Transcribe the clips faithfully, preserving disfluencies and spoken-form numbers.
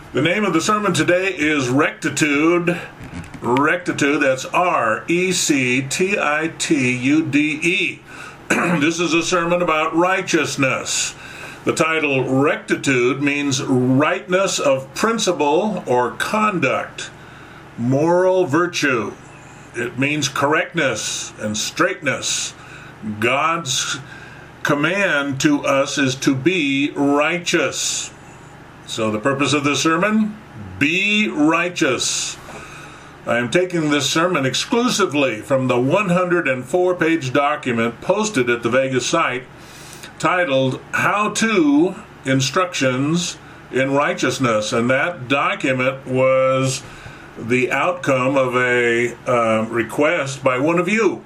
The name of the sermon today is Rectitude. Rectitude, that's R E C T I T U D E. This is a sermon about righteousness. The title Rectitude means rightness of principle or conduct, moral virtue. It means correctness and straightness. God's command to us is to be righteous. So the purpose of this sermon, be righteous. I am taking this sermon exclusively from the one hundred four page document posted at the Vegas site titled How To Instructions in Righteousness. And that document was the outcome of a uh, request by one of you.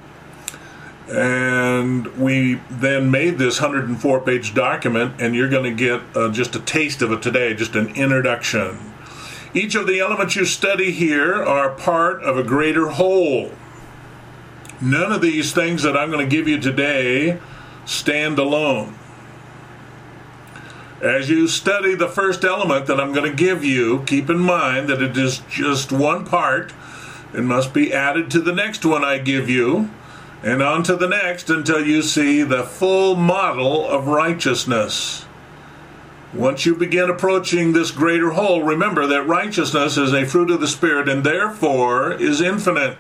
And we then made this one hundred four page document, and you're going to get uh, just a taste of it today, just an introduction. Each of the elements you study here are part of a greater whole. None of these things that I'm going to give you today stand alone. As you study the first element that I'm going to give you, keep in mind that it is just one part. It must be added to the next one I give you, and on to the next until you see the full model of righteousness. Once you begin approaching this greater whole, remember that righteousness is a fruit of the Spirit and therefore is infinite.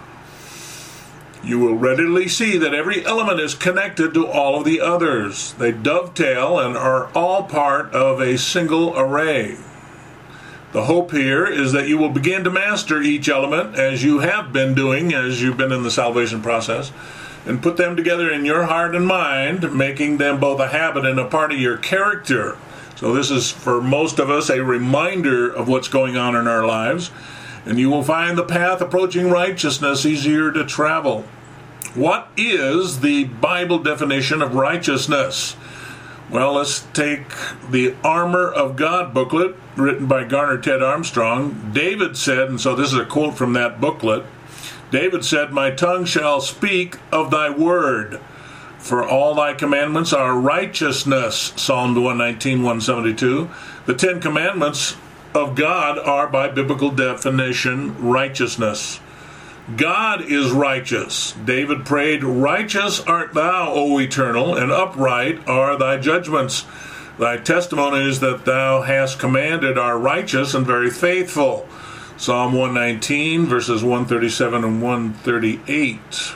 You will readily see that every element is connected to all of the others. They dovetail and are all part of a single array. The hope here is that you will begin to master each element as you have been doing as you've been in the salvation process, and put them together in your heart and mind, making them both a habit and a part of your character. So this is, for most of us, a reminder of what's going on in our lives, and you will find the path approaching righteousness easier to travel. What is the Bible definition of righteousness? Well, let's take the Armor of God booklet written by Garner Ted Armstrong. David said, and so this is a quote from that booklet, David said, "My tongue shall speak of thy word, for all thy commandments are righteousness." Psalm one nineteen, one seventy-two. The Ten Commandments of God are, by biblical definition, righteousness. God is righteous. David prayed, "Righteous art thou, O Eternal, and upright are thy judgments. Thy testimonies that thou hast commanded are righteous and very faithful." Psalm one nineteen, verses one thirty-seven and one thirty-eight.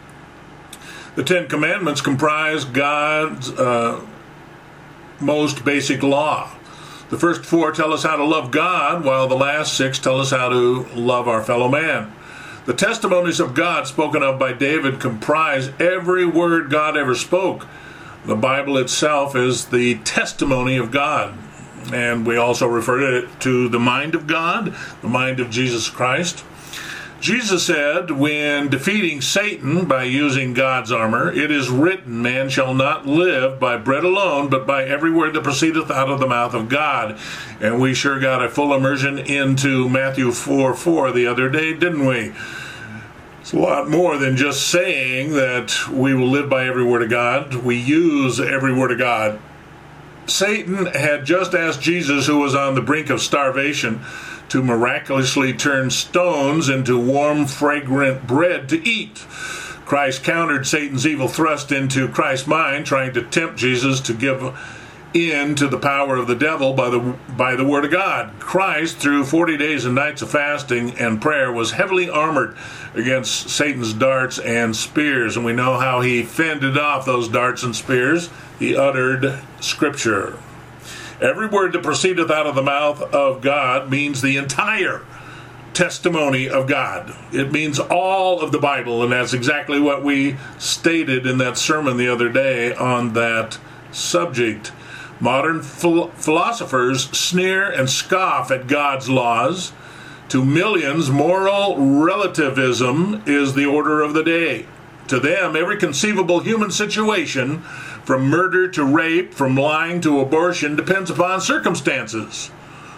The Ten Commandments comprise God's uh, most basic law. The first four tell us how to love God, while the last six tell us how to love our fellow man. The testimonies of God spoken of by David comprise every word God ever spoke. The Bible itself is the testimony of God. And we also refer to it to the mind of God, the mind of Jesus Christ. Jesus said, when defeating Satan by using God's armor, "It is written, man shall not live by bread alone, but by every word that proceedeth out of the mouth of God." And we sure got a full immersion into Matthew four four the other day, didn't we? It's a lot more than just saying that we will live by every word of God. We use every word of God. Satan had just asked Jesus, who was on the brink of starvation, to miraculously turn stones into warm, fragrant bread to eat. Christ countered Satan's evil thrust into Christ's mind, trying to tempt Jesus to give in to the power of the devil by the by the word of God. Christ, through forty days and nights of fasting and prayer, was heavily armored against Satan's darts and spears, and we know how he fended off those darts and spears. He uttered Scripture. Every word that proceedeth out of the mouth of God means the entire testimony of God. It means all of the Bible, and that's exactly what we stated in that sermon the other day on that subject. Modern ph- philosophers sneer and scoff at God's laws. To millions, moral relativism is the order of the day. To them, every conceivable human situation, from murder to rape, from lying to abortion, depends upon circumstances.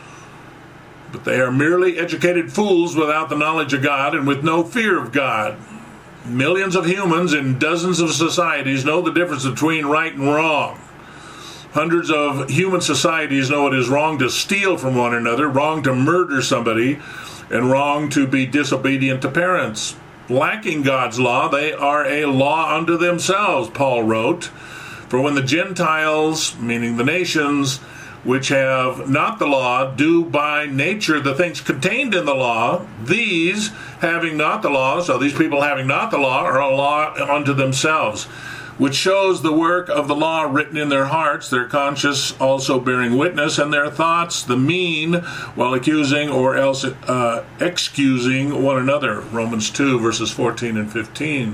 But they are merely educated fools without the knowledge of God and with no fear of God. Millions of humans in dozens of societies know the difference between right and wrong. Hundreds of human societies know it is wrong to steal from one another, wrong to murder somebody, and wrong to be disobedient to parents. Lacking God's law, they are a law unto themselves, Paul wrote. For when the Gentiles, meaning the nations, which have not the law, do by nature the things contained in the law, these, having not the law, so these people having not the law, are a law unto themselves, which shows the work of the law written in their hearts, their conscience also bearing witness, and their thoughts the mean, while accusing or else uh, excusing one another. Romans two, verses fourteen and fifteen.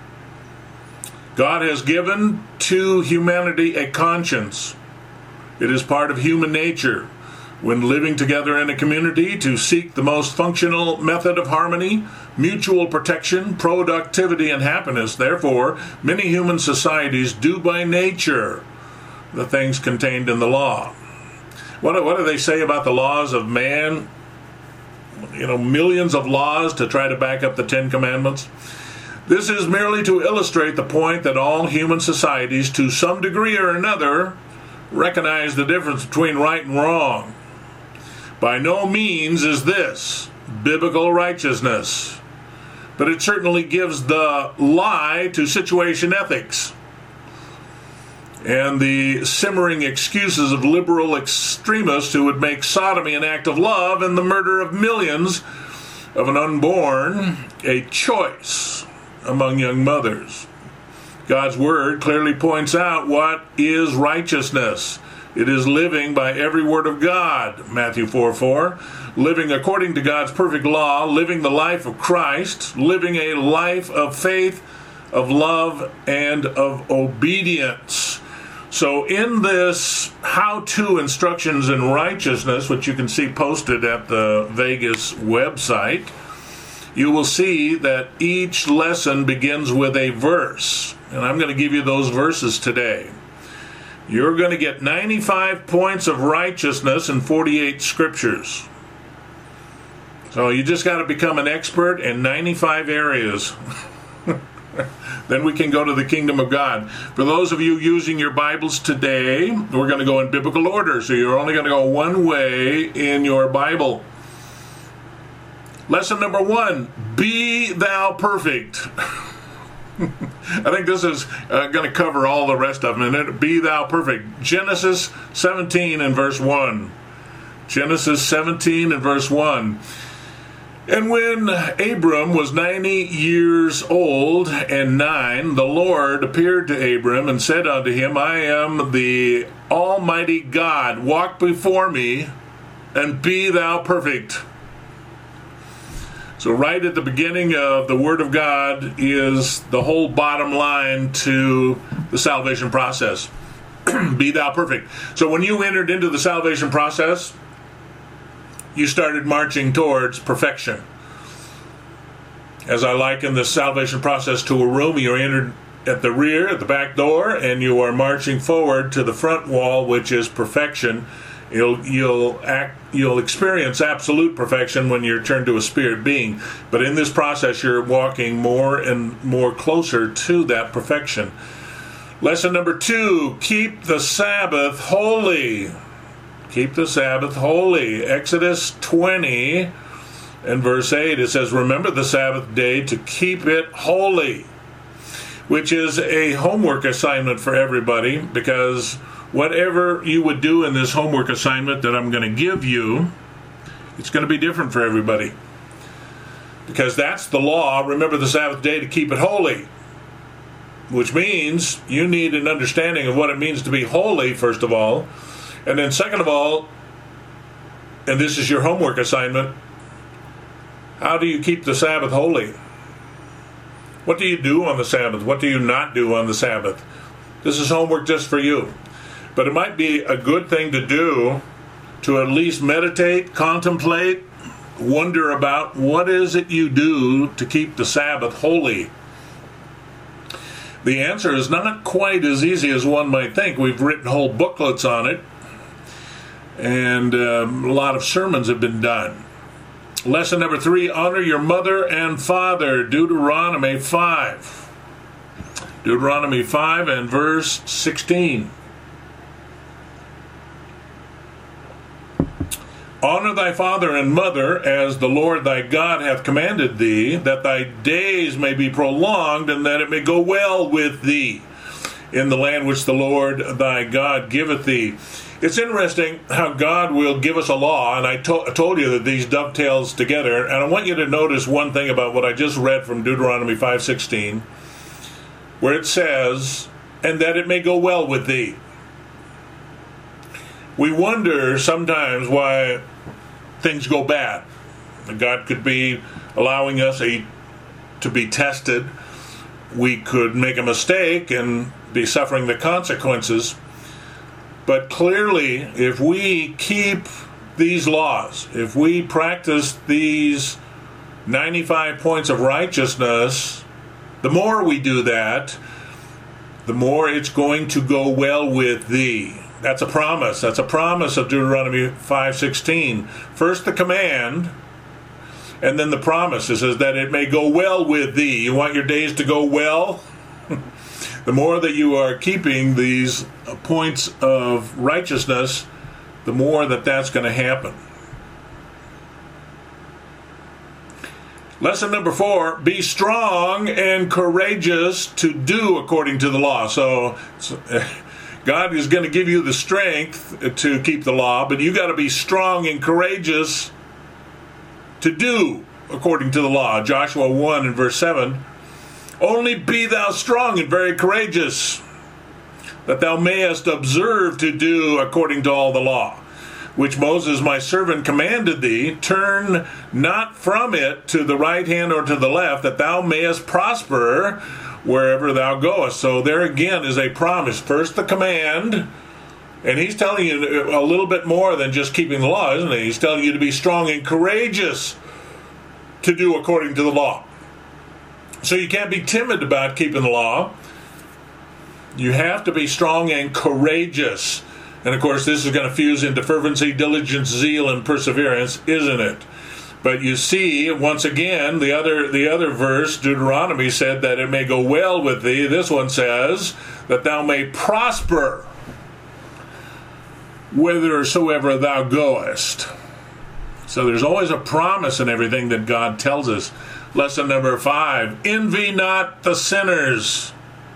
God has given to humanity a conscience. It is part of human nature, when living together in a community, to seek the most functional method of harmony, mutual protection, productivity, and happiness. Therefore, many human societies do by nature the things contained in the law. What, what do they say about the laws of man? You know, millions of laws to try to back up the Ten Commandments. This is merely to illustrate the point that all human societies, to some degree or another, recognize the difference between right and wrong. By no means is this biblical righteousness, but it certainly gives the lie to situation ethics and the simmering excuses of liberal extremists who would make sodomy an act of love and the murder of millions of an unborn a choice among young mothers. God's word clearly points out what is righteousness. It is living by every word of God, Matthew four four, living according to God's perfect law, living the life of Christ, living a life of faith, of love, and of obedience. So in this how-to instructions in righteousness, which you can see posted at the Vegas website, you will see that each lesson begins with a verse. And I'm going to give you those verses today. You're going to get ninety-five points of righteousness in forty-eight scriptures. So you just got to become an expert in ninety-five areas. Then we can go to the kingdom of God. For those of you using your Bibles today, we're going to go in biblical order. So you're only going to go one way in your Bible. Lesson number one, be thou perfect. I think this is uh, going to cover all the rest of them. And be thou perfect. Genesis seventeen and verse one. Genesis seventeen and verse one. And when Abram was ninety years old and nine, the Lord appeared to Abram and said unto him, I am the Almighty God. Walk before me and be thou perfect. So right at the beginning of the Word of God is the whole bottom line to the salvation process. Be thou perfect. So when you entered into the salvation process, you started marching towards perfection. As I liken the salvation process to a room, you entered at the rear, at the back door, and you are marching forward to the front wall, which is perfection. You'll you'll act you'll experience absolute perfection when you're turned to a spirit being. But in this process, you're walking more and more closer to that perfection. Lesson number two, keep the Sabbath holy. Keep the Sabbath holy. Exodus twenty and verse eight, it says, remember the Sabbath day to keep it holy, which is a homework assignment for everybody, because whatever you would do in this homework assignment that I'm going to give you, it's going to be different for everybody. Because that's the law. Remember the Sabbath day to keep it holy. Which means you need an understanding of what it means to be holy, first of all. And then second of all, and this is your homework assignment, how do you keep the Sabbath holy? What do you do on the Sabbath? What do you not do on the Sabbath? This is homework just for you. But it might be a good thing to do to at least meditate, contemplate, wonder about what is it you do to keep the Sabbath holy. The answer is not quite as easy as one might think. We've written whole booklets on it, and um, a lot of sermons have been done. Lesson number three, honor your mother and father, Deuteronomy five. Deuteronomy five and verse sixteen. Honor thy father and mother, as the Lord thy God hath commanded thee, that thy days may be prolonged, and that it may go well with thee in the land which the Lord thy God giveth thee. It's interesting how God will give us a law, and I, to- I told you that these dovetails together, and I want you to notice one thing about what I just read from Deuteronomy five sixteen, where it says, and that it may go well with thee. We wonder sometimes why things go bad. God could be allowing us a, to be tested. We could make a mistake and be suffering the consequences. But clearly, if we keep these laws, if we practice these ninety-five points of righteousness, the more we do that, the more it's going to go well with thee. That's a promise. That's a promise of Deuteronomy five sixteen. First the command, and then the promise. It says that it may go well with thee. You want your days to go well? The more that you are keeping these points of righteousness, the more that that's going to happen. Lesson number four, be strong and courageous to do according to the law. So, so God is going to give you the strength to keep the law, but you got to be strong and courageous to do according to the law. Joshua one and verse seven, only be thou strong and very courageous, that thou mayest observe to do according to all the law, which Moses my servant commanded thee. Turn not from it to the right hand or to the left, that thou mayest prosper wherever thou goest. So there again is a promise. First the command, and he's telling you a little bit more than just keeping the law, isn't he? He's telling you to be strong and courageous to do according to the law. So you can't be timid about keeping the law. You have to be strong and courageous. And of course, this is going to fuse into fervency, diligence, zeal, and perseverance, isn't it? But you see, once again, the other the other verse, Deuteronomy, said that it may go well with thee. This one says that thou may prosper whithersoever thou goest. So there's always a promise in everything that God tells us. Lesson number five, envy not the sinners.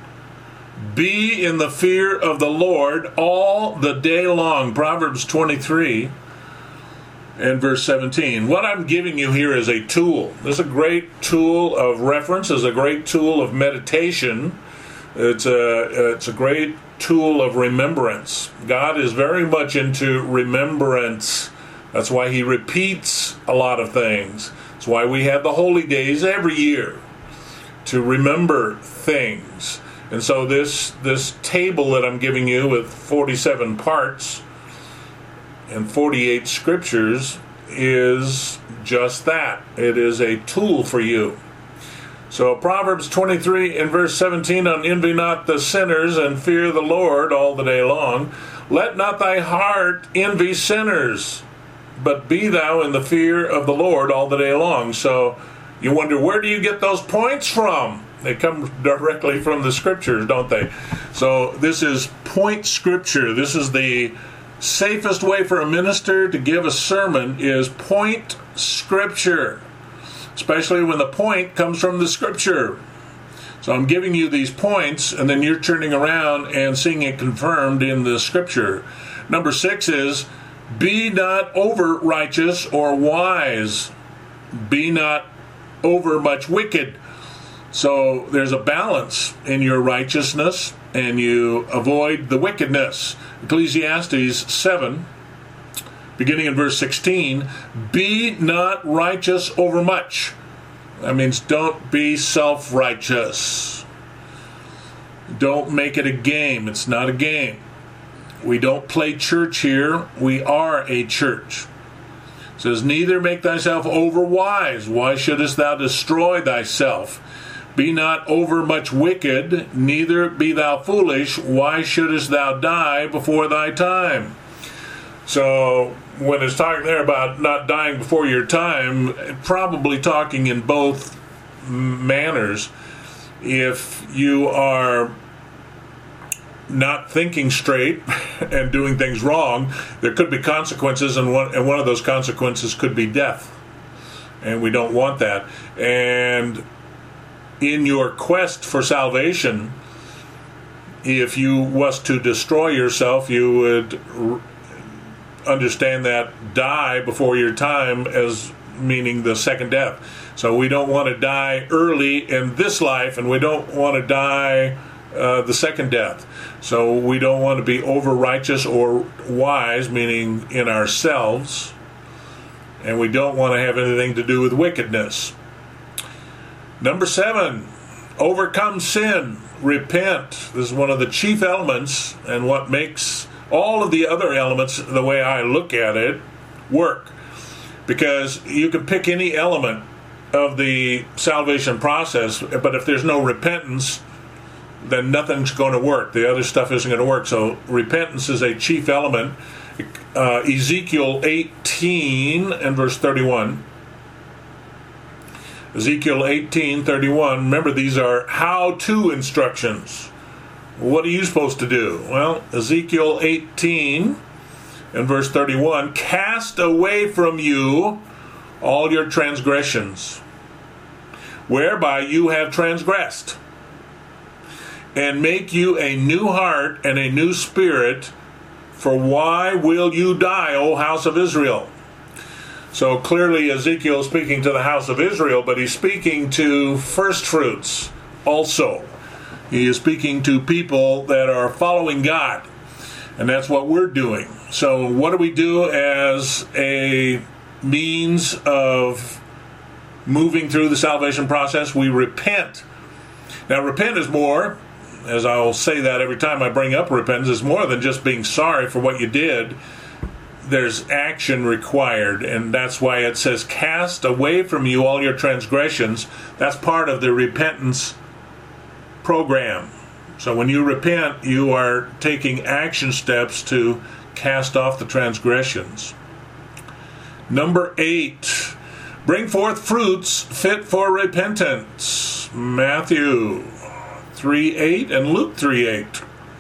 Be in the fear of the Lord all the day long. Proverbs twenty-three and verse seventeen. What I'm giving you here is a tool. This is a great tool of reference. It's a great tool of meditation. It's a, it's a great tool of remembrance. God is very much into remembrance. That's why he repeats a lot of things. That's why we have the holy days every year, to remember things. And so this this table that I'm giving you with forty-seven parts and forty-eight scriptures is just that. It is a tool for you. So Proverbs twenty-three and verse seventeen, on envy not the sinners and fear the Lord all the day long. Let not thy heart envy sinners, but be thou in the fear of the Lord all the day long. So you wonder, where do you get those points from? They come directly from the scriptures, don't they? So this is point scripture. This is the safest way for a minister to give a sermon, is point scripture, especially when the point comes from the scripture. So I'm giving you these points, and then you're turning around and seeing it confirmed in the scripture. Number six is, be not over righteous or wise. Be not over much wicked. So there's a balance in your righteousness, and you avoid the wickedness. Ecclesiastes seven, beginning in verse sixteen, be not righteous over much. That means don't be self-righteous. Don't make it a game. It's not a game. We don't play church here. We are a church. It says, neither make thyself over wise. Why shouldest thou destroy thyself? Be not over much wicked, neither be thou foolish. Why shouldest thou die before thy time? So when it's talking there about not dying before your time, probably talking in both manners. If you are not thinking straight and doing things wrong, there could be consequences, and one, and one of those consequences could be death. And we don't want that. And in your quest for salvation, if you was to destroy yourself, you would r- understand that die before your time as meaning the second death. So we don't want to die early in this life, and we don't want to die uh, the second death. So we don't want to be over righteous or wise, meaning in ourselves, and we don't want to have anything to do with wickedness. Number seven, overcome sin, repent. This is one of the chief elements, and what makes all of the other elements, the way I look at it, work. Because you can pick any element of the salvation process, but if there's no repentance, then nothing's going to work. The other stuff isn't going to work. So repentance is a chief element. Uh, Ezekiel eighteen and verse thirty-one. Ezekiel eighteen, thirty-one. Remember, these are how-to instructions. What are you supposed to do? Well, Ezekiel eighteen and verse thirty-one, cast away from you all your transgressions, whereby you have transgressed, and make you a new heart and a new spirit, for why will you die, O house of Israel? So clearly Ezekiel is speaking to the house of Israel, but he's speaking to first fruits also. He is speaking to people that are following God, and that's what we're doing. So what do we do as a means of moving through the salvation process? We repent. Now, repent is more, as I'll say that every time I bring up repentance, is more than just being sorry for what you did. There's action required, and that's why it says, cast away from you all your transgressions. That's part of the repentance program. So when you repent, you are taking action steps to cast off the transgressions. Number eight, bring forth fruits fit for repentance. Matthew three eight and Luke three eight.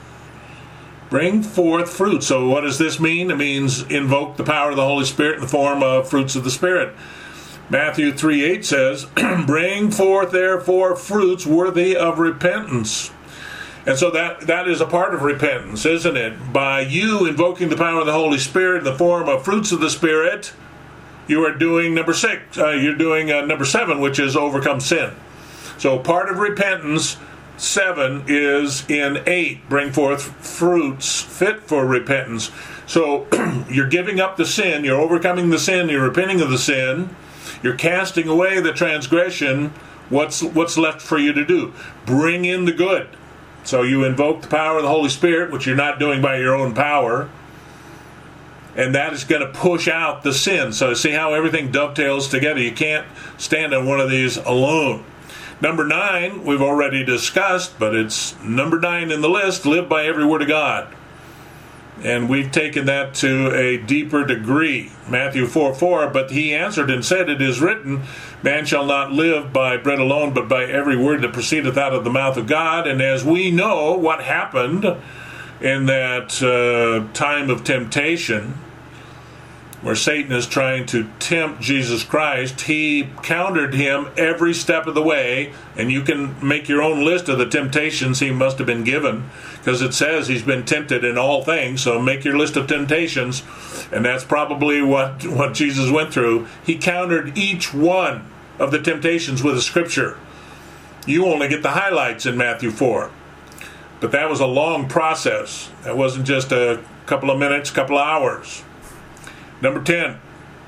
Bring forth fruit. So what does this mean? It means invoke the power of the Holy Spirit in the form of fruits of the Spirit. Matthew three eight says, bring forth therefore fruits worthy of repentance. And so that, that is a part of repentance, isn't it? By you invoking the power of the Holy Spirit in the form of fruits of the Spirit, you are doing number six. Uh, you're doing uh, number seven, which is overcome sin. So part of repentance, seven, is in eight. Bring forth fruits fit for repentance. So you're giving up the sin, you're overcoming the sin, you're repenting of the sin, you're casting away the transgression. What's what's left for you to do? Bring in the good. So you invoke the power of the Holy Spirit, which you're not doing by your own power, and that is going to push out the sin. So see how everything dovetails together. You can't stand on one of these alone. Number nine, we've already discussed, but it's number nine in the list, live by every word of God. And we've taken that to a deeper degree. Matthew four four, but he answered and said, it is written, man shall not live by bread alone, but by every word that proceedeth out of the mouth of God. And as we know what happened in that uh, time of temptation, where Satan is trying to tempt Jesus Christ, he countered him every step of the way, and you can make your own list of the temptations he must have been given, because it says he's been tempted in all things, so make your list of temptations, and that's probably what, what Jesus went through. He countered each one of the temptations with a scripture. You only get the highlights in Matthew four, but that was a long process. That wasn't just a couple of minutes, couple of hours. Number ten.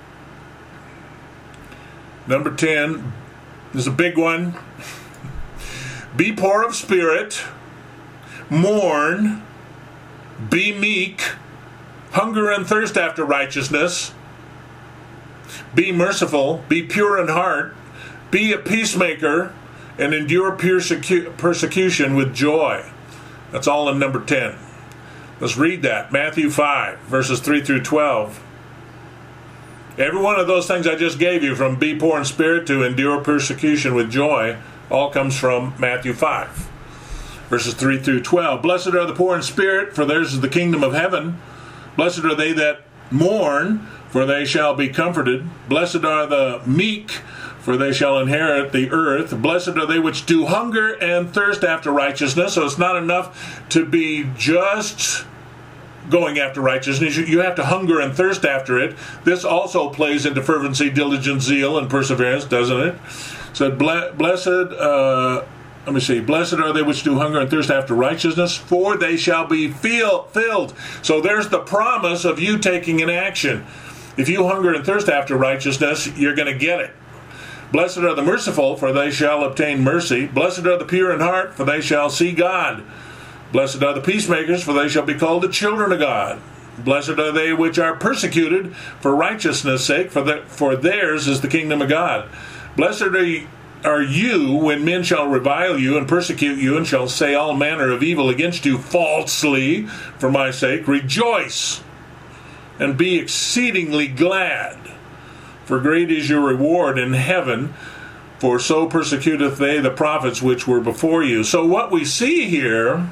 Number ten is a big one. Be poor of spirit, mourn, be meek, hunger and thirst after righteousness, be merciful, be pure in heart, be a peacemaker, and endure persecu- persecution with joy. That's all in number ten. Let's read that. Matthew five, verses three through twelve. Every one of those things I just gave you, from be poor in spirit to endure persecution with joy, all comes from Matthew five. Verses three through twelve. Blessed are the poor in spirit, for theirs is the kingdom of heaven. Blessed are they that mourn, for they shall be comforted. Blessed are the meek, for they shall inherit the earth. Blessed are they which do hunger and thirst after righteousness. So it's not enough to be just going after righteousness. You have to hunger and thirst after it. This also plays into fervency, diligence, zeal, and perseverance, doesn't it? So blessed, uh, let me see, blessed are they which do hunger and thirst after righteousness, for they shall be feel, filled. So there's the promise of you taking an action. If you hunger and thirst after righteousness, you're going to get it. Blessed are the merciful, for they shall obtain mercy. Blessed are the pure in heart, for they shall see God. Blessed are the peacemakers, for they shall be called the children of God. Blessed are they which are persecuted for righteousness' sake, for, the, for theirs is the kingdom of God. Blessed are you, are you when men shall revile you and persecute you, and shall say all manner of evil against you falsely for my sake. Rejoice and be exceedingly glad, for great is your reward in heaven, for so persecuteth they the prophets which were before you. So what we see here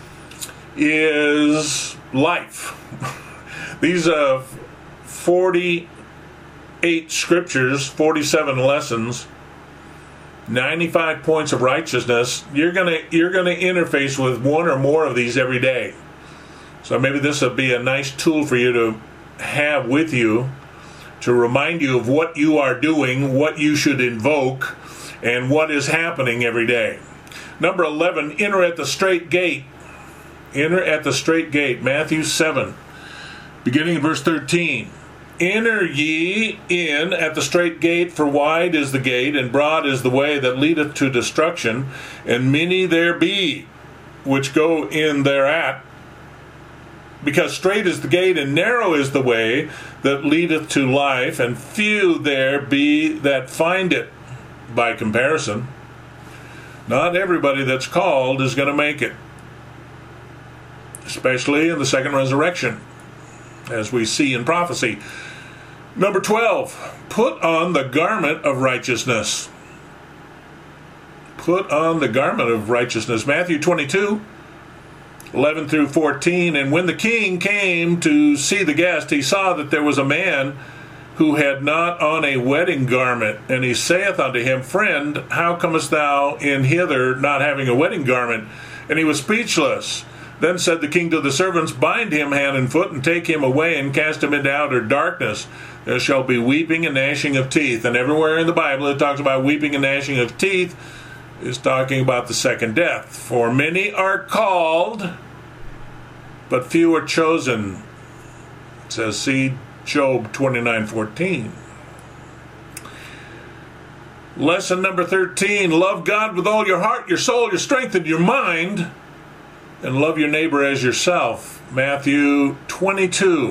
is life. These uh, forty-eight scriptures, forty-seven lessons, ninety-five points of righteousness. You're gonna you're gonna interface with one or more of these every day. So maybe this will be a nice tool for you to have with you to remind you of what you are doing, what you should invoke, and what is happening every day. Number eleven, enter at the straight gate. Enter at the straight gate. Matthew seven, beginning in verse thirteen. Enter ye in at the straight gate, for wide is the gate, and broad is the way that leadeth to destruction, and many there be which go in thereat. Because straight is the gate, and narrow is the way that leadeth to life, and few there be that find it. By comparison, not everybody that's called is going to make it, especially in the second resurrection, as we see in prophecy. Number twelve, put on the garment of righteousness. Put on the garment of righteousness. Matthew twenty-two, eleven through fourteen. And when the king came to see the guest, he saw that there was a man who had not on a wedding garment. And he saith unto him, Friend, how comest thou in hither not having a wedding garment? And he was speechless. Then said the king to the servants, Bind him hand and foot, and take him away, and cast him into outer darkness. There shall be weeping and gnashing of teeth. And everywhere in the Bible it talks about weeping and gnashing of teeth is talking about the second death. For many are called, but few are chosen. It says, see Job twenty-nine fourteen. Lesson number thirteen, love God with all your heart, your soul, your strength, and your mind, and love your neighbor as yourself. Matthew twenty-two,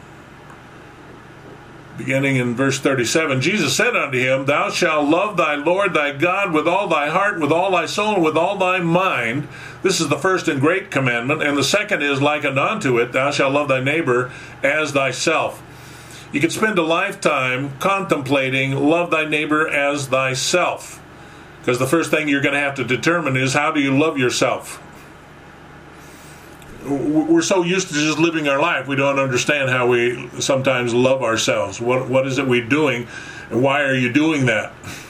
beginning in verse thirty-seven. Jesus said unto him, Thou shalt love thy Lord thy God with all thy heart, with all thy soul, and with all thy mind. This is the first and great commandment. And the second is likened unto it, Thou shalt love thy neighbor as thyself. You could spend a lifetime contemplating love thy neighbor as thyself, because the first thing you're going to have to determine is, how do you love yourself? We're so used to just living our life, we don't understand how we sometimes love ourselves. What What is it we're doing, and why are you doing that?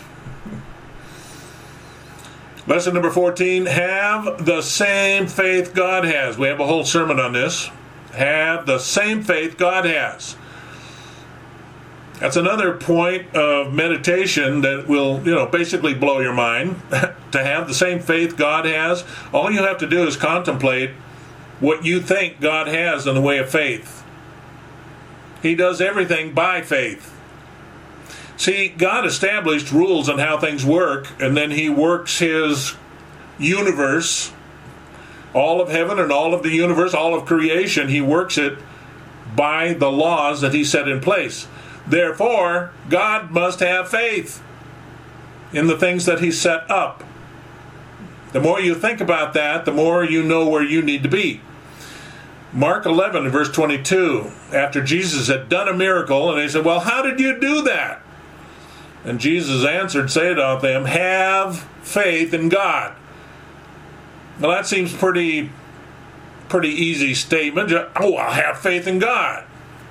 Lesson number fourteen, have the same faith God has. We have a whole sermon on this. Have the same faith God has. That's another point of meditation that will, you know, basically blow your mind. To have the same faith God has, all you have to do is contemplate what you think God has in the way of faith. He does everything by faith. See, God established rules on how things work, and then He works His universe, all of heaven and all of the universe, all of creation, He works it by the laws that He set in place. Therefore, God must have faith in the things that He set up. The more you think about that, the more you know where you need to be. Mark eleven, verse twenty-two, after Jesus had done a miracle, and they said, Well, how did you do that? And Jesus answered, said unto them, Have faith in God. Well, that seems pretty, pretty easy statement. Oh, I'll have faith in God.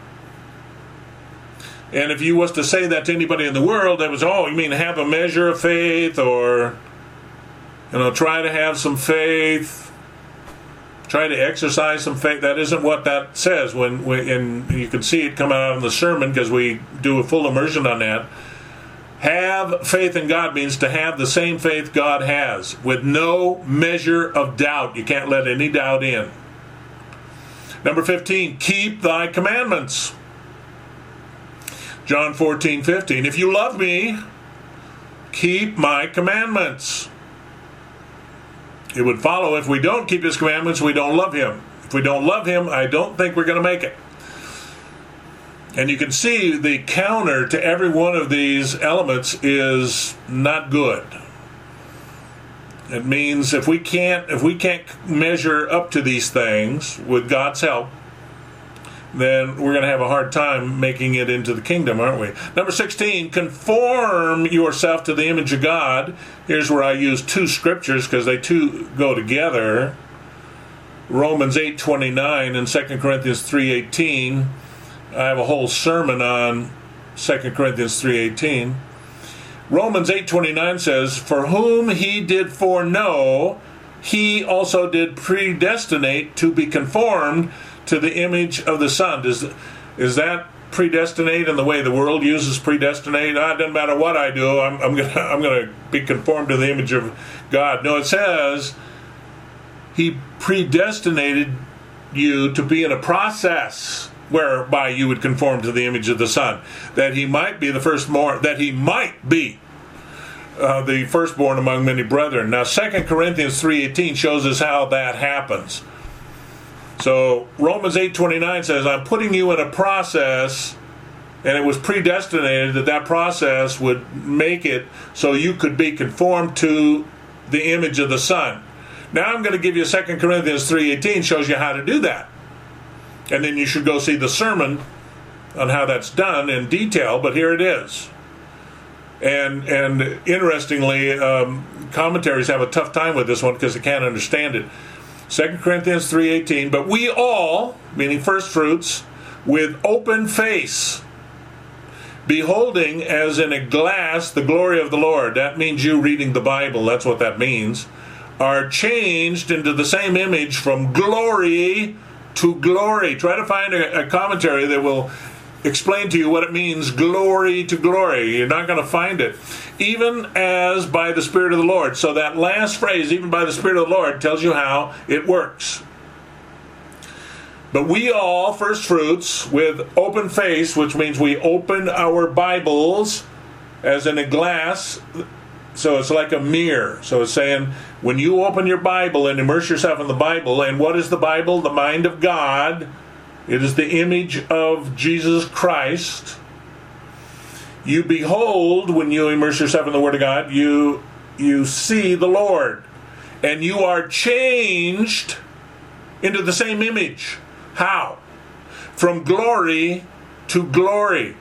And if you was to say that to anybody in the world, that was, oh, you mean have a measure of faith, or, you know, try to have some faith, try to exercise some faith. That isn't what that says. When we, and you can see it come out in the sermon because we do a full immersion on that. Have faith in God means to have the same faith God has, with no measure of doubt. You can't let any doubt in. Number fifteen, keep thy commandments. John fourteen fifteen, if you love me, keep my commandments. It would follow if we don't keep his commandments, we don't love him. If we don't love him, I don't think we're going to make it. And you can see the counter to every one of these elements is not good. It means if we can't if we can't measure up to these things with God's help, then we're going to have a hard time making it into the kingdom, aren't we? Number sixteen, conform yourself to the image of God. Here's where I use two scriptures because they two go together. Romans eight twenty-nine and Second Corinthians three eighteen. I have a whole sermon on Second Corinthians three eighteen. Romans eight twenty-nine says, for whom he did foreknow, he also did predestinate to be conformed to the image of the Son. Is, is that predestinate in the way the world uses predestinate? Ah, it doesn't matter what I do, I'm, I'm gonna I'm gonna be conformed to the image of God. No, it says he predestinated you to be in a process whereby you would conform to the image of the Son, that he might be the firstborn, that he might be uh, the firstborn among many brethren. Now, Second Corinthians three eighteen shows us how that happens. So Romans eight twenty-nine says, I'm putting you in a process, and it was predestinated that that process would make it so you could be conformed to the image of the Son. Now I'm going to give you Second Corinthians three eighteen, shows you how to do that. And then you should go see the sermon on how that's done in detail, but here it is. And and interestingly, um, commentaries have a tough time with this one because they can't understand it. Second Corinthians three eighteen, but we all, meaning first fruits, with open face, beholding as in a glass the glory of the Lord. That means you reading the Bible, that's what that means. Are changed into the same image from glory to glory. Try to find a, a commentary that will explain to you what it means, glory to glory. You're not going to find it. Even as by the Spirit of the Lord. So that last phrase, even by the Spirit of the Lord, tells you how it works. But we all, first fruits, with open face, which means we open our Bibles as in a glass. So it's like a mirror. So it's saying, when you open your Bible and immerse yourself in the Bible, and what is the Bible? The mind of God. It is the image of Jesus Christ. You behold, when you immerse yourself in the Word of God, you, you see the Lord. And you are changed into the same image. How? From glory to glory.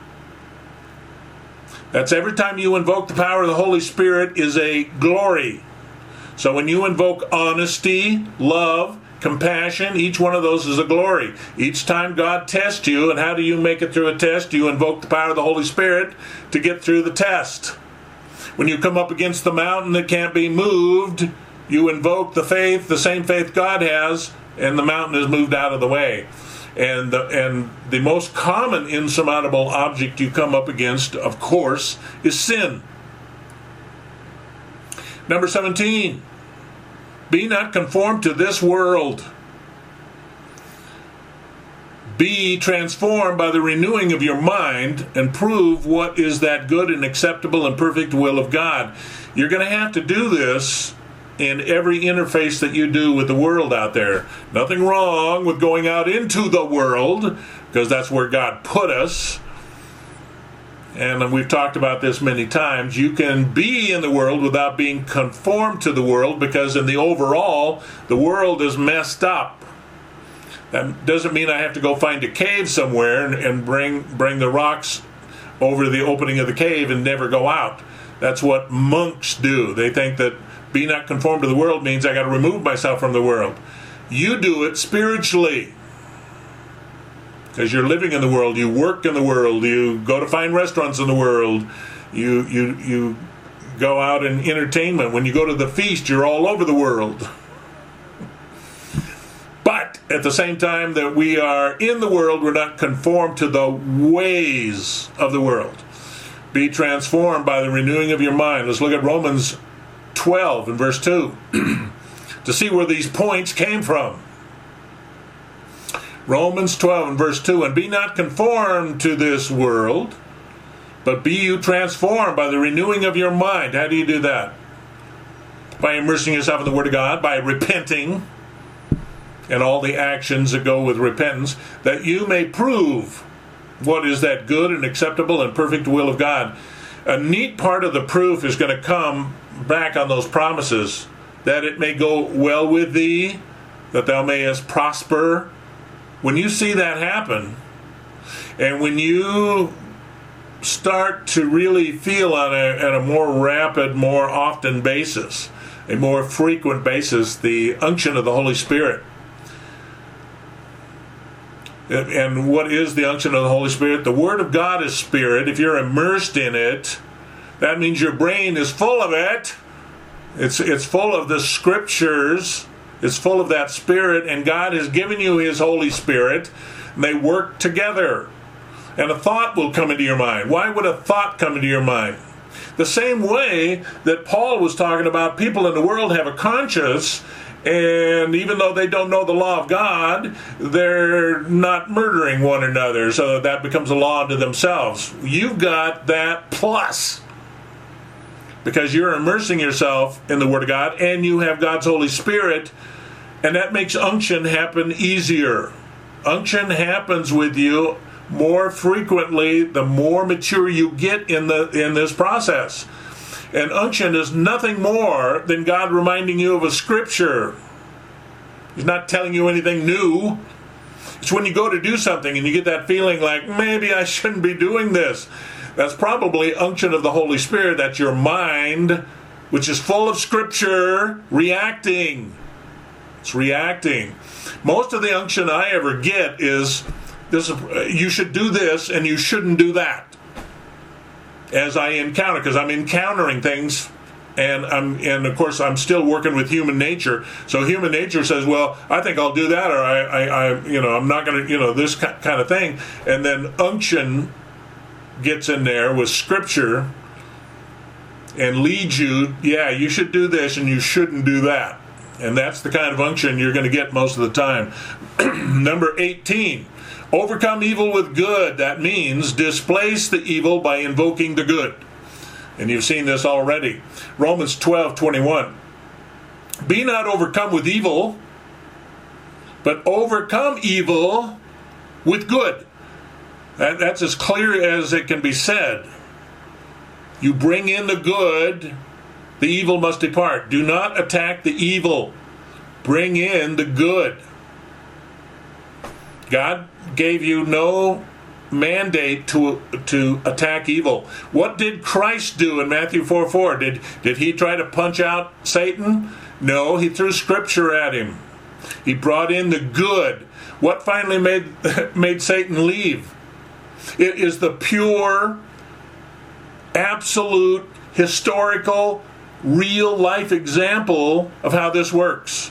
That's every time you invoke the power of the Holy Spirit is a glory. So when you invoke honesty, love, compassion, each one of those is a glory. Each time God tests you, and how do you make it through a test? You invoke the power of the Holy Spirit to get through the test. When you come up against the mountain that can't be moved, you invoke the faith, the same faith God has, and the mountain is moved out of the way. And the, and the most common insurmountable object you come up against, of course, is sin. Number seventeen, be not conformed to this world. Be transformed by the renewing of your mind and prove what is that good and acceptable and perfect will of God. You're going to have to do this in every interface that you do with the world out there. Nothing wrong with going out into the world, because that's where God put us. And we've talked about this many times. You can be in the world without being conformed to the world, because in the overall, the world is messed up. That doesn't mean I have to go find a cave somewhere and, and bring bring the rocks over to the opening of the cave and never go out. That's what monks do. They think that be not conformed to the world means I got to remove myself from the world. You do it spiritually. Because you're living in the world, you work in the world, you go to fine restaurants in the world, you you you go out in entertainment. When you go to the feast, you're all over the world. But at the same time that we are in the world, we're not conformed to the ways of the world. Be transformed by the renewing of your mind. Let's look at Romans twelve and verse two to see where these points came from. Romans twelve and verse two, and be not conformed to this world, but be you transformed by the renewing of your mind. How do you do that? By immersing yourself in the Word of God, by repenting, and all the actions that go with repentance, that you may prove what is that good and acceptable and perfect will of God. A neat part of the proof is going to come back on those promises, that it may go well with thee, that thou mayest prosper. When you see that happen, and when you start to really feel on a, on a more rapid, more often basis, a more frequent basis, the unction of the Holy Spirit. And what is the unction of the Holy Spirit? The Word of God is Spirit. If you're immersed in it, that means your brain is full of it. It's, it's full of the Scriptures. It's full of that Spirit, and God has given you His Holy Spirit. And they work together. And a thought will come into your mind. Why would a thought come into your mind? The same way that Paul was talking about people in the world have a conscience, and even though they don't know the law of God, they're not murdering one another, so that becomes a law unto themselves. You've got that plus, because you're immersing yourself in the Word of God, and you have God's Holy Spirit, and that makes unction happen easier. Unction happens with you more frequently the more mature you get in the in this process. And unction is nothing more than God reminding you of a Scripture. He's not telling you anything new. It's when you go to do something and you get that feeling like, maybe I shouldn't be doing this. That's probably unction of the Holy Spirit. That's your mind, which is full of Scripture, reacting. It's reacting. Most of the unction I ever get is, this: you should do this and you shouldn't do that. As I encounter, because I'm encountering things, and I'm, and of course I'm still working with human nature. So human nature says, "Well, I think I'll do that," or I, I, I you know, I'm not going to, you know, this kind of thing. And then unction gets in there with Scripture and leads you. Yeah, you should do this, and you shouldn't do that. And that's the kind of unction you're going to get most of the time. Number eighteen. Overcome evil with good. That means displace the evil by invoking the good. And you've seen this already. Romans twelve twenty-one. Be not overcome with evil, but overcome evil with good. That, that's as clear as it can be said. You bring in the good, the evil must depart. Do not attack the evil. Bring in the good. God gave you no mandate to to attack evil. What did Christ do in Matthew four four? Did, did he try to punch out Satan? No, he threw Scripture at him. He brought in the good. What finally made, made Satan leave? It is the pure, absolute, historical, real life example of how this works.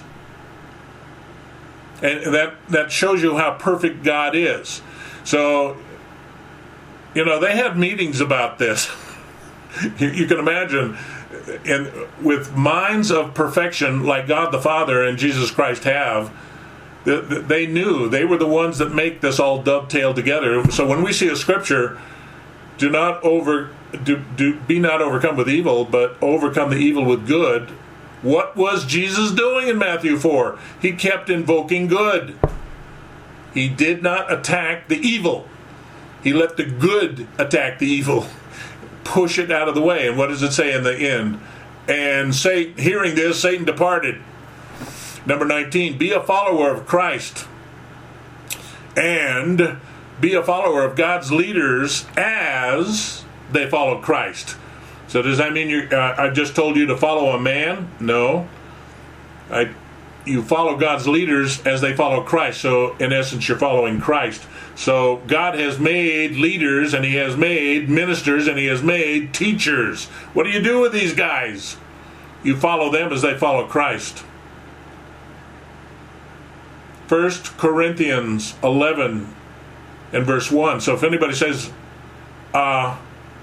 And that, that shows you how perfect God is. So, you know, they had meetings about this. you, you can imagine, and with minds of perfection like God the Father and Jesus Christ have, they knew. They were the ones that make this all dovetail together. So when we see a Scripture, do not over, do, do be not overcome with evil, but overcome the evil with good. What was Jesus doing in Matthew four? He kept invoking good. He did not attack the evil. He let the good attack the evil. Push it out of the way. And what does it say in the end? And Satan, hearing this, Satan departed. Number nineteen, be a follower of Christ. And be a follower of God's leaders as they follow Christ. So does that mean you? Uh, I just told you to follow a man? No. I, you follow God's leaders as they follow Christ. So in essence, you're following Christ. So God has made leaders, and He has made ministers, and He has made teachers. What do you do with these guys? You follow them as they follow Christ. First Corinthians eleven and verse one. So if anybody says, uh,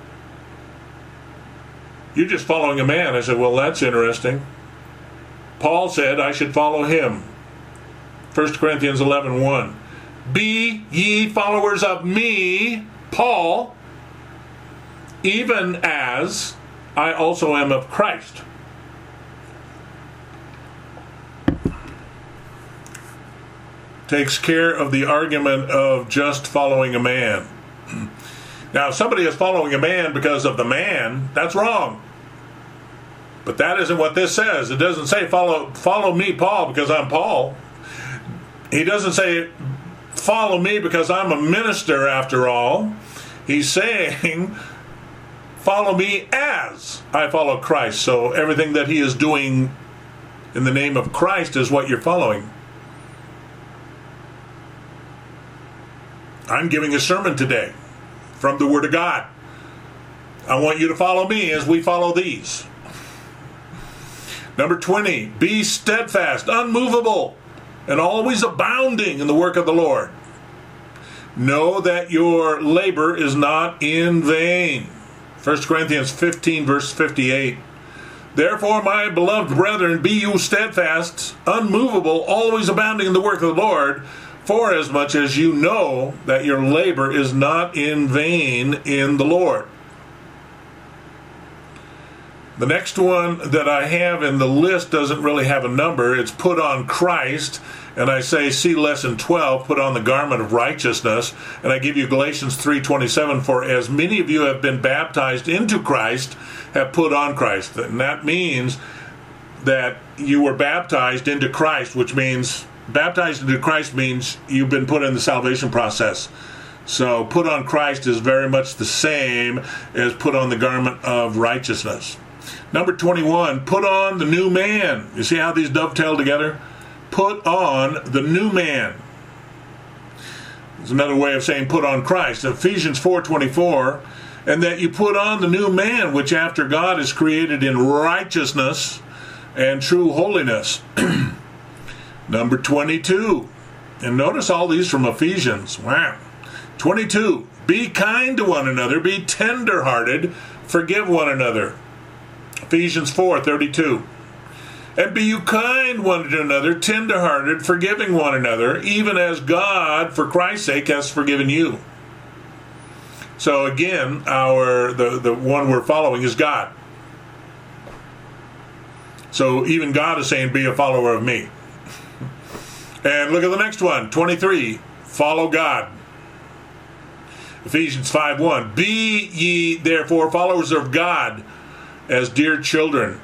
you're just following a man, I said, well, that's interesting. Paul said I should follow him. First Corinthians eleven one. Be ye followers of me, Paul, even as I also am of Christ. Takes care of the argument of just following a man. Now, if somebody is following a man because of the man, that's wrong. But that isn't what this says. It doesn't say follow follow me, Paul, because I'm Paul. He doesn't say follow me because I'm a minister after all. He's saying follow me as I follow Christ. So everything that he is doing in the name of Christ is what you're following. I'm giving a sermon today from the Word of God. I want you to follow me as we follow these. Number twenty, be steadfast, unmovable, and always abounding in the work of the Lord. Know that your labor is not in vain. First Corinthians fifteen, verse fifty-eight. Therefore, my beloved brethren, be you steadfast, unmovable, always abounding in the work of the Lord, for as much as you know that your labor is not in vain in the Lord. The next one that I have in the list doesn't really have a number. It's put on Christ. And I say, see lesson twelve, put on the garment of righteousness. And I give you Galatians three twenty-seven, for as many of you have been baptized into Christ, have put on Christ. And that means that you were baptized into Christ, which means, baptized into Christ means you've been put in the salvation process. So put on Christ is very much the same as put on the garment of righteousness. Number twenty-one, put on the new man. You see how these dovetail together? Put on the new man. There's another way of saying put on Christ. Ephesians four twenty-four, and that you put on the new man, which after God is created in righteousness and true holiness. Number twenty-two, and notice all these from Ephesians. Wow. twenty-two, be kind to one another, be tender-hearted, forgive one another. Ephesians four thirty-two. And be you kind one to another, tender-hearted, forgiving one another, even as God, for Christ's sake, has forgiven you. So again, our the, the one we're following is God. So even God is saying, be a follower of me. And look at the next one, twenty-three, follow God. Ephesians five one, be ye therefore followers of God as dear children.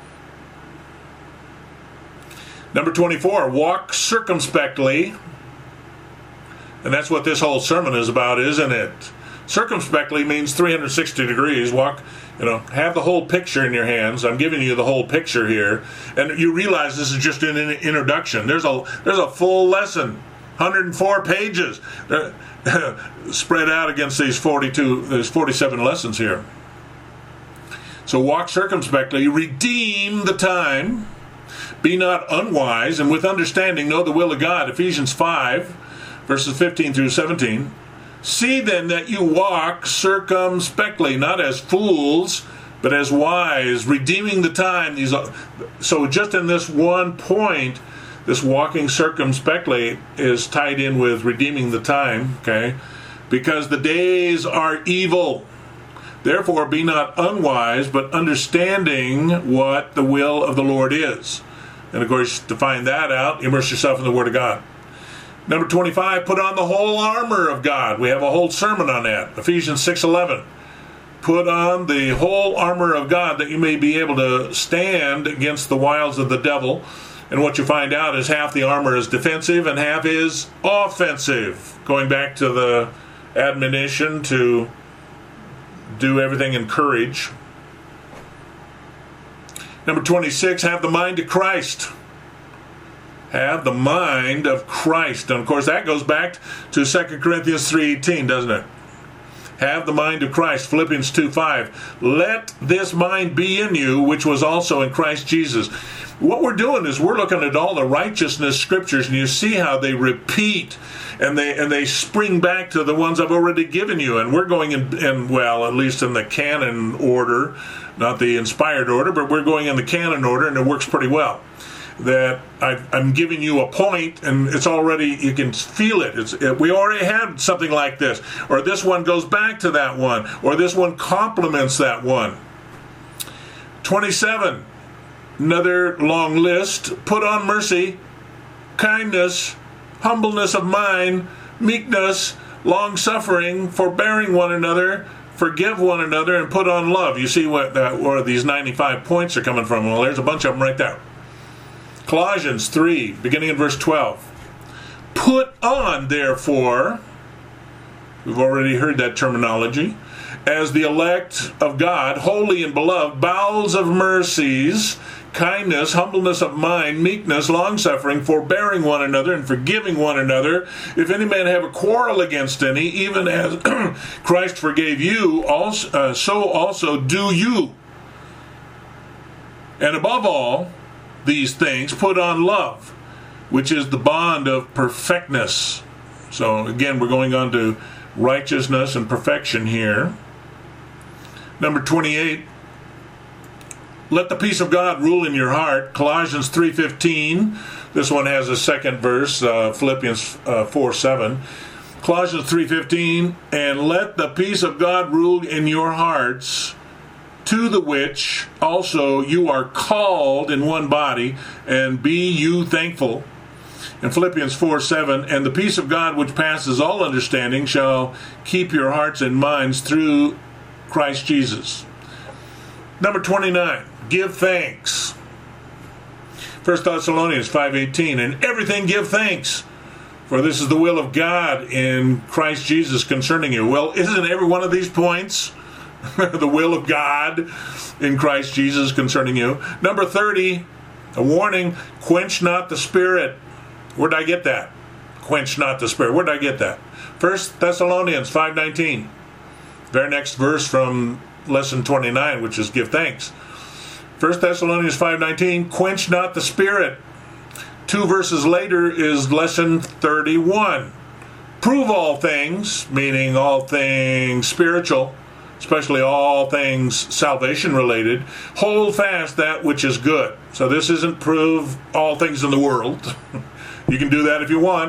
Number twenty-four, walk circumspectly. And that's what this whole sermon is about, isn't it? Circumspectly means three hundred sixty degrees. Walk, you know, have the whole picture in your hands. I'm giving you the whole picture here. And you realize this is just an introduction. There's a there's a full lesson, one hundred four pages, spread out against these forty-two, there's forty-seven lessons here. So walk circumspectly, redeem the time, be not unwise, and with understanding know the will of God. Ephesians five, verses fifteen through seventeen. See then that you walk circumspectly, not as fools, but as wise, redeeming the time. These, so just in this one point, this walking circumspectly is tied in with redeeming the time, okay? Because the days are evil. Therefore, be not unwise, but understanding what the will of the Lord is. And of course, to find that out, immerse yourself in the Word of God. Number twenty-five, put on the whole armor of God. We have a whole sermon on that. Ephesians six eleven. Put on the whole armor of God that you may be able to stand against the wiles of the devil. And what you find out is half the armor is defensive and half is offensive. Going back to the admonition to do everything in courage. Number twenty-six, have the mind of Christ. Have the mind of Christ. And of course that goes back to Second Corinthians three eighteen, doesn't it? Have the mind of Christ. Philippians two five. Let this mind be in you, which was also in Christ Jesus. What we're doing is we're looking at all the righteousness scriptures, and you see how they repeat and they and they spring back to the ones I've already given you. And we're going in, in well, at least in the canon order, not the inspired order, but we're going in the canon order, and it works pretty well. That I've, I'm giving you a point, and it's already, you can feel it. It's, it. We already had something like this, or this one goes back to that one, or this one complements that one. twenty-seven, another long list. Put on mercy, kindness, humbleness of mind, meekness, long-suffering, forbearing one another, forgive one another, and put on love. You see what uh, where these ninety-five points are coming from. Well, there's a bunch of them right there. Colossians three, beginning in verse twelve. Put on, therefore, we've already heard that terminology, as the elect of God, holy and beloved, bowels of mercies, kindness, humbleness of mind, meekness, long-suffering, forbearing one another, and forgiving one another. If any man have a quarrel against any, even as Christ forgave you, also, uh, so also do you. And above all these things, put on love, which is the bond of perfectness. So again, we're going on to righteousness and perfection here. Number twenty-eight, let the peace of God rule in your heart. Colossians three fifteen. This one has a second verse, uh, Philippians uh, four seven. Colossians three fifteen, and let the peace of God rule in your hearts, to the which also you are called in one body, and be you thankful. In Philippians four seven, and the peace of God which passes all understanding shall keep your hearts and minds through Christ Jesus. Number twenty-nine, give thanks. First Thessalonians five eighteen, and everything give thanks, for this is the will of God in Christ Jesus concerning you. Well, isn't every one of these points the will of God in Christ Jesus concerning you? Number thirty, a warning, quench not the spirit. Where did I get that? Quench not the spirit. Where did I get that? First Thessalonians five nineteen. Very next verse from lesson twenty-nine, which is give thanks. First Thessalonians five nineteen, quench not the spirit. Two verses later is lesson thirty-one. Prove all things, meaning all things spiritual, especially all things salvation related. Hold fast that which is good. So this isn't prove all things in the world. You can do that if you want.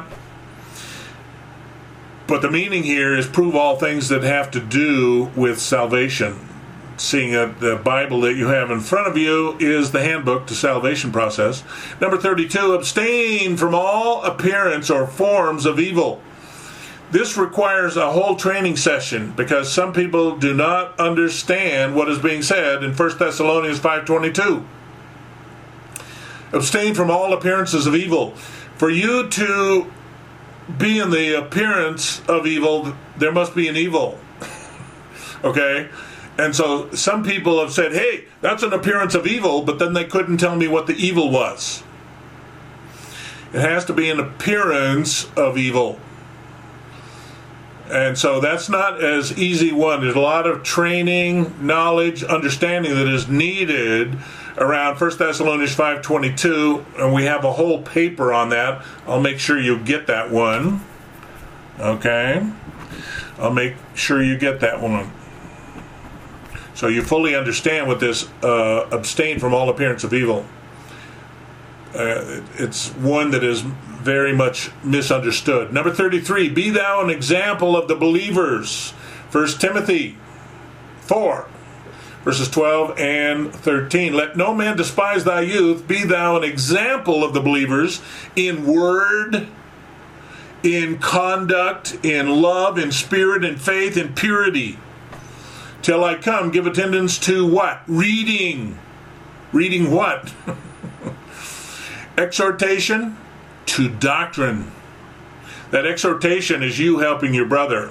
But the meaning here is prove all things that have to do with salvation. Seeing that the Bible that you have in front of you is the handbook to salvation process. Number thirty-two, abstain from all appearance or forms of evil. This requires a whole training session because some people do not understand what is being said in First Thessalonians five twenty-two. Abstain from all appearances of evil. For you to be in the appearance of evil, there must be an evil. Okay? And so some people have said, hey, that's an appearance of evil, but then they couldn't tell me what the evil was. It has to be an appearance of evil. And so that's not as easy one. There's a lot of training, knowledge, understanding that is needed around First Thessalonians five twenty-two, and we have a whole paper on that. I'll make sure you get that one. Okay? I'll make sure you get that one. So you fully understand what this uh, abstain from all appearance of evil. Uh, it's one that is very much misunderstood. Number thirty-three, be thou an example of the believers. First Timothy four, verses twelve and thirteen. Let no man despise thy youth. Be thou an example of the believers in word, in conduct, in love, in spirit, in faith, in purity. Till I come, give attendance to what? Reading. Reading what? Exhortation to doctrine. That exhortation is you helping your brother.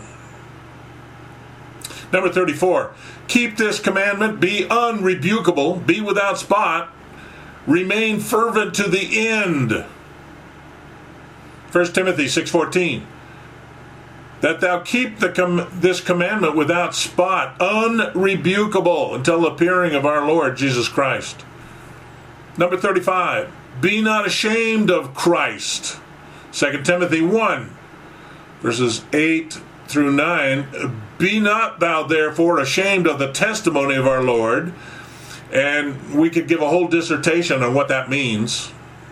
Number thirty-four, keep this commandment, be unrebukable, be without spot, Remain fervent to the end. First Timothy six fourteen. That thou keep the com- this commandment without spot, unrebukable, until the appearing of our Lord Jesus Christ. Number thirty-five. Be not ashamed of Christ. Second Timothy one, verses eight through nine. Be not thou therefore ashamed of the testimony of our Lord. And we could give a whole dissertation on what that means.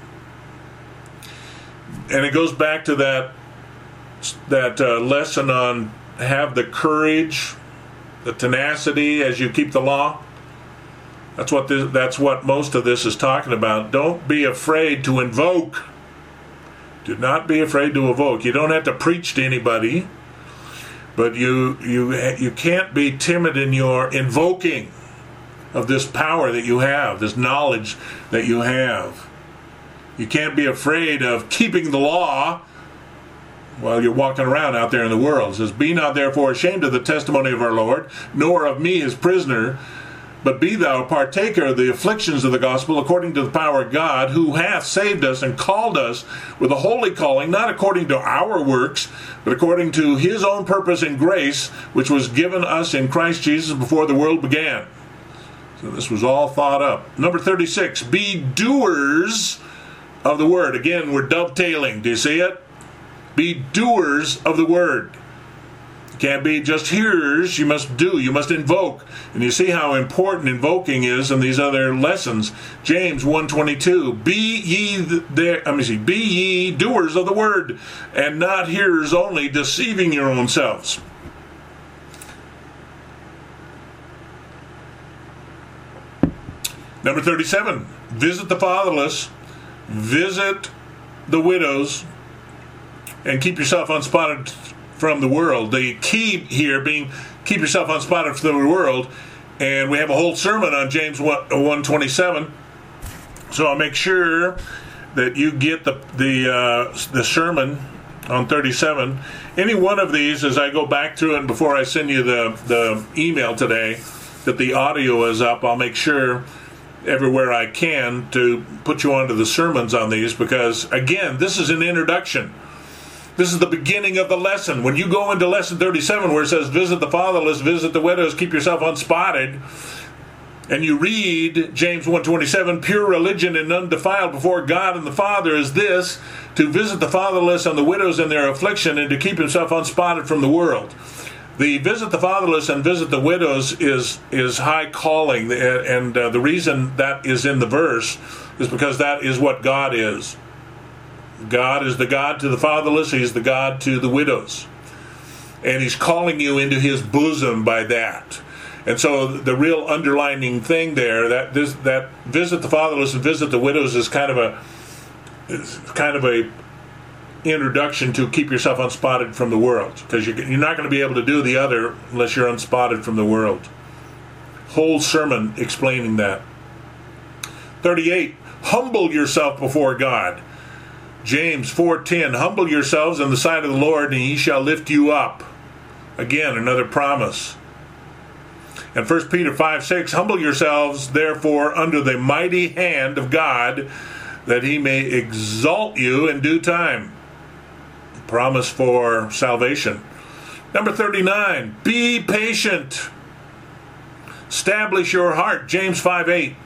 And it goes back to that that uh, lesson on have the courage, the tenacity as you keep the law. That's what this, that's what most of this is talking about. Don't be afraid to invoke. Do not be afraid to invoke. You don't have to preach to anybody, but you you you can't be timid in your invoking of this power that you have, this knowledge that you have. You can't be afraid of keeping the law while you're walking around out there in the world. It says, be not therefore ashamed of the testimony of our Lord, nor of me his prisoner, but be thou a partaker of the afflictions of the gospel according to the power of God, who hath saved us and called us with a holy calling, not according to our works, but according to his own purpose and grace, which was given us in Christ Jesus before the world began. So this was all thought up. Number thirty-six, be doers of the word. Again, we're dovetailing. Do you see it? Be doers of the word. You can't be just hearers. You must do. You must invoke. And you see how important invoking is in these other lessons. James one twenty-two. Be ye there. Let me see. Be ye doers of the word, and not hearers only, deceiving your own selves. Number thirty-seven. Visit the fatherless. Visit the widows. And keep yourself unspotted from the world. The key here being keep yourself unspotted from the world. And we have a whole sermon on James one twenty-seven. So I'll make sure that you get the the uh, the sermon on thirty-seven. Any one of these, as I go back through it before I send you the, the email today, that the audio is up, I'll make sure everywhere I can to put you onto the sermons on these, because again, this is an introduction. This is the beginning of the lesson. When you go into lesson thirty-seven, where it says visit the fatherless, visit the widows, keep yourself unspotted, and you read James one twenty-seven, pure religion and undefiled before God and the Father is this, to visit the fatherless and the widows in their affliction, and to keep himself unspotted from the world. The visit the fatherless and visit the widows is is high calling, and uh, the reason that is in the verse is because that is what God is. God is the God to the fatherless. He's the God to the widows. And he's calling you into his bosom by that. And so the real underlining thing there, that this, that visit the fatherless and visit the widows is kind of a is kind of a introduction to keep yourself unspotted from the world, because you're not going to be able to do the other unless you're unspotted from the world. Whole sermon explaining that. thirty-eight, humble yourself before God. James four ten, humble yourselves in the sight of the Lord, and he shall lift you up. Again, another promise. And First Peter five six, humble yourselves therefore under the mighty hand of God, that he may exalt you in due time. Promise for salvation. Number thirty-nine, be patient. Establish your heart. James five eight.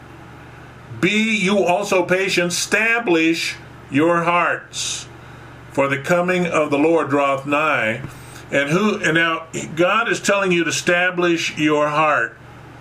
Be you also patient, establish your hearts, for the coming of the Lord draweth nigh. And who and now God is telling you to establish your heart.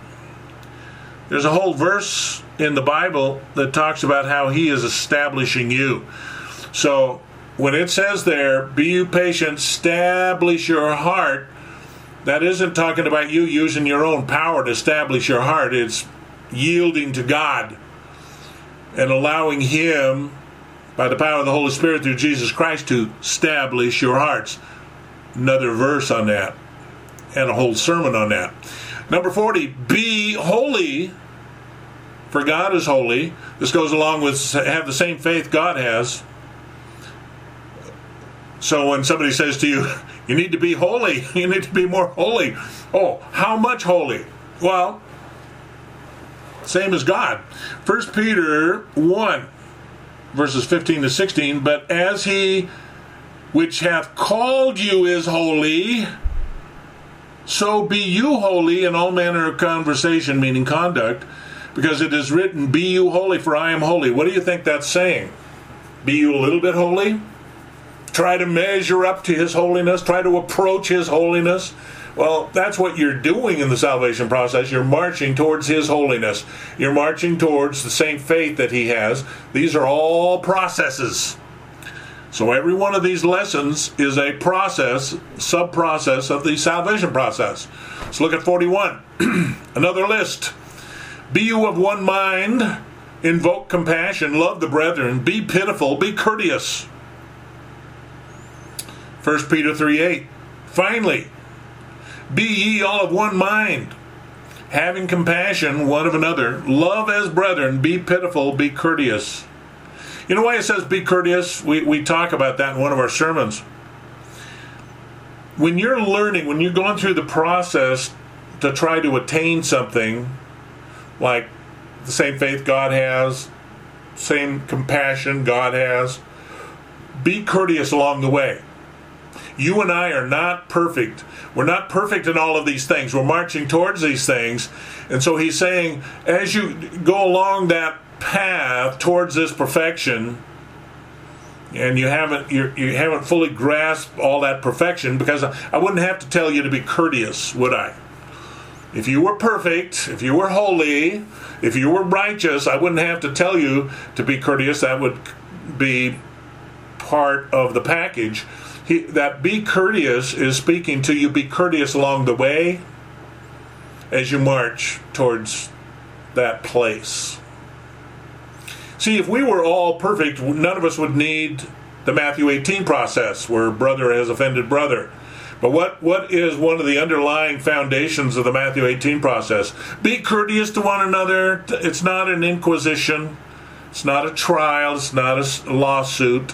There's a whole verse in the Bible that talks about how he is establishing you. So when it says there, be you patient, establish your heart, that isn't talking about you using your own power to establish your heart. It's yielding to God and allowing him, by the power of the Holy Spirit through Jesus Christ, to establish your hearts. Another verse on that, and a whole sermon on that. Number forty, be holy, for God is holy. This goes along with have the same faith God has. So when somebody says to you, you need to be holy, you need to be more holy. Oh, how much holy? Well, same as God. First Peter one, verses fifteen to sixteen, but as he which hath called you is holy, so be you holy in all manner of conversation, meaning conduct, because it is written, be you holy, for I am holy. What do you think that's saying? Be you a little bit holy? Try to measure up to his holiness? Try to approach his holiness? Well, that's what you're doing in the salvation process. You're marching towards his holiness. You're marching towards the same faith that he has. These are all processes. So every one of these lessons is a process, sub-process of the salvation process. Let's look at forty-one. Another list. Be you of one mind, invoke compassion, love the brethren, be pitiful, be courteous. First Peter three eight. Finally, be ye all of one mind, having compassion one of another, love as brethren, be pitiful, be courteous. You know why it says be courteous? We, we talk about that in one of our sermons. When you're learning, when you're going through the process to try to attain something, like the same faith God has, same compassion God has, be courteous along the way. You and I are not perfect. We're not perfect in all of these things. We're marching towards these things. And so he's saying, as you go along that path towards this perfection, and you haven't you're, you haven't fully grasped all that perfection, because I, I wouldn't have to tell you to be courteous, would I? If you were perfect, if you were holy, if you were righteous, I wouldn't have to tell you to be courteous. That would be part of the package. He, that be courteous is speaking to you, be courteous along the way as you march towards that place. See, if we were all perfect, none of us would need the Matthew eighteen process where brother has offended brother. But what, what is one of the underlying foundations of the Matthew eighteen process? Be courteous to one another. It's not an inquisition. It's not a trial. It's not a lawsuit.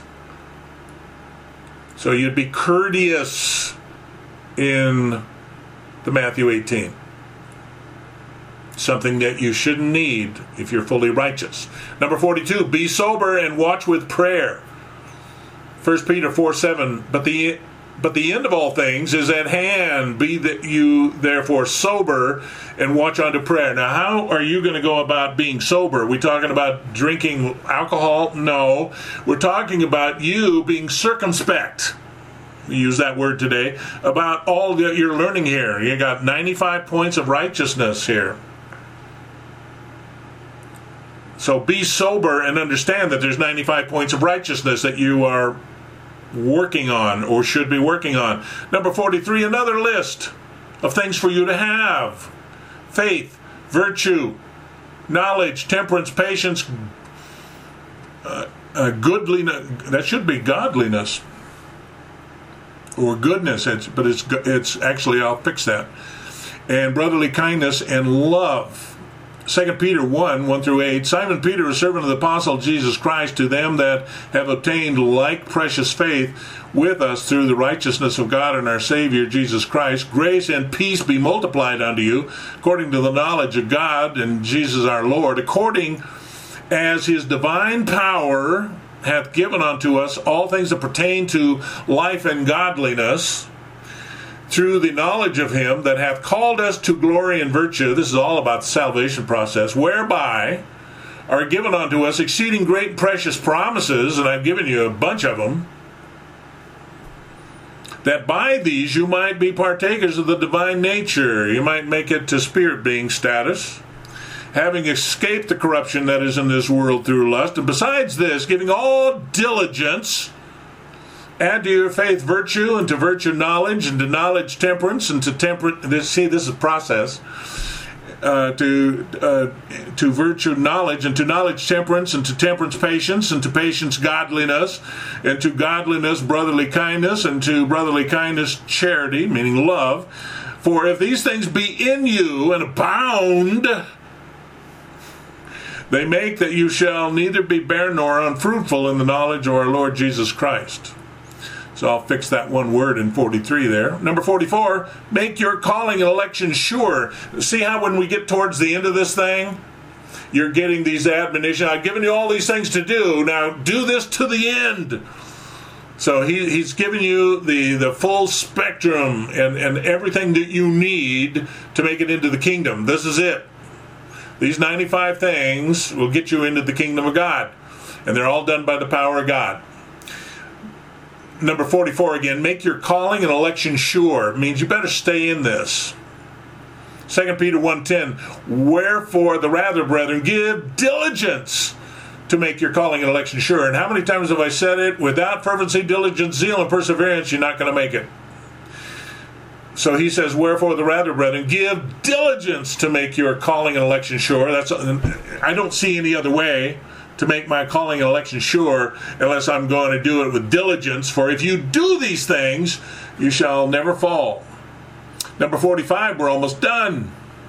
So you'd be courteous in the Matthew eighteen. Something that you shouldn't need if you're fully righteous. Number forty-two, be sober and watch with prayer. First Peter four seven, but the but the end of all things is at hand. Be that you therefore sober and watch unto prayer. Now, how are you going to go about being sober? Are we talking about drinking alcohol? No. We're talking about you being circumspect. We use that word today about all that you're learning here. You got ninety-five points of righteousness here. So be sober and understand that there's ninety-five points of righteousness that you are working on or should be working on. Number forty-three, another list of things for you to have. Faith, virtue, knowledge, temperance, patience, uh, uh, goodliness. That should be godliness or goodness, it's, but it's it's actually, I'll fix that. And brotherly kindness and love. Second Peter one, one through eight. Simon Peter, a servant of the apostle Jesus Christ, to them that have obtained like precious faith with us through the righteousness of God and our Savior Jesus Christ, grace and peace be multiplied unto you, according to the knowledge of God and Jesus our Lord, according as his divine power hath given unto us all things that pertain to life and godliness, through the knowledge of him that hath called us to glory and virtue. This is all about the salvation process, whereby are given unto us exceeding great and precious promises, and I've given you a bunch of them, that by these you might be partakers of the divine nature. You might make it to spirit being status, having escaped the corruption that is in this world through lust, and besides this, giving all diligence, add to your faith virtue, and to virtue knowledge, and to knowledge temperance, and to temperance, this, see, this is a process, uh, to uh, to virtue knowledge, and to knowledge temperance, and to temperance patience, and to patience godliness, and to godliness brotherly kindness, and to brotherly kindness charity, meaning love. For if these things be in you and abound, they make that you shall neither be barren nor unfruitful in the knowledge of our Lord Jesus Christ. So I'll fix that one word in forty-three there. Number forty-four, make your calling and election sure. See how when we get towards the end of this thing, you're getting these admonitions. I've given you all these things to do. Now do this to the end. So he, he's giving you the, the full spectrum and, and everything that you need to make it into the kingdom. This is it. These ninety-five things will get you into the kingdom of God. And they're all done by the power of God. Number forty-four again, make your calling and election sure. It means you better stay in this. Second Peter one ten, wherefore the rather, brethren, give diligence to make your calling and election sure. And how many times have I said it? Without fervency, diligence, zeal, and perseverance, you're not going to make it. So he says, wherefore the rather, brethren, give diligence to make your calling and election sure. That's I don't see any other way to make my calling and election sure unless I'm going to do it with diligence. For if you do these things, you shall never fall. Number forty-five, we're almost done.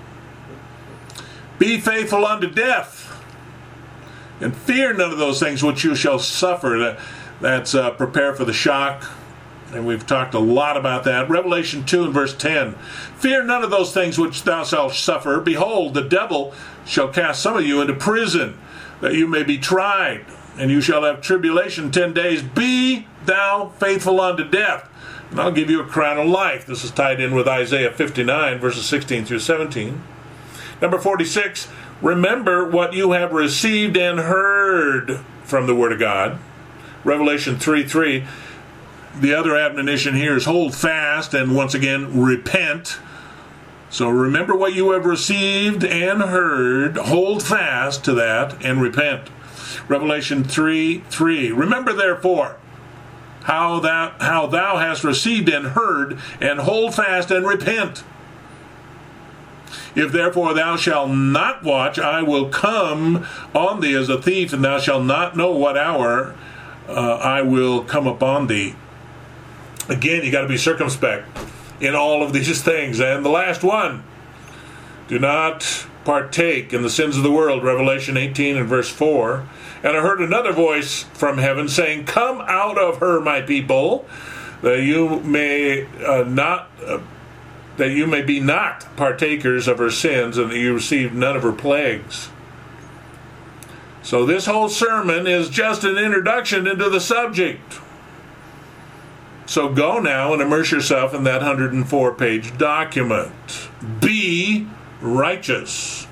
Be faithful unto death, and fear none of those things which you shall suffer. That, that's uh, prepare for the shock. And we've talked a lot about that. Revelation two and verse ten. Fear none of those things which thou shalt suffer. Behold, the devil shall cast some of you into prison, that you may be tried, and you shall have tribulation ten days. Be thou faithful unto death, and I'll give you a crown of life. This is tied in with Isaiah fifty-nine, verses sixteen through seventeen. Number forty-six, remember what you have received and heard from the Word of God. Revelation three three. The other admonition here is hold fast and once again repent. So remember what you have received and heard, hold fast to that and repent. Revelation three three. Remember therefore how thou, how thou hast received and heard, and hold fast and repent. If therefore thou shalt not watch, I will come on thee as a thief, and thou shalt not know what hour uh, I will come upon thee. Again, you got to be circumspect in all of these things. And the last one, do not partake in the sins of the world. Revelation eighteen and verse four. And I heard another voice from heaven saying, come out of her, my people, that you may uh, not uh, that you may be not partakers of her sins, and that you receive none of her plagues. So this whole sermon is just an introduction into the subject. So go now and immerse yourself in that one hundred four page document. Be righteous.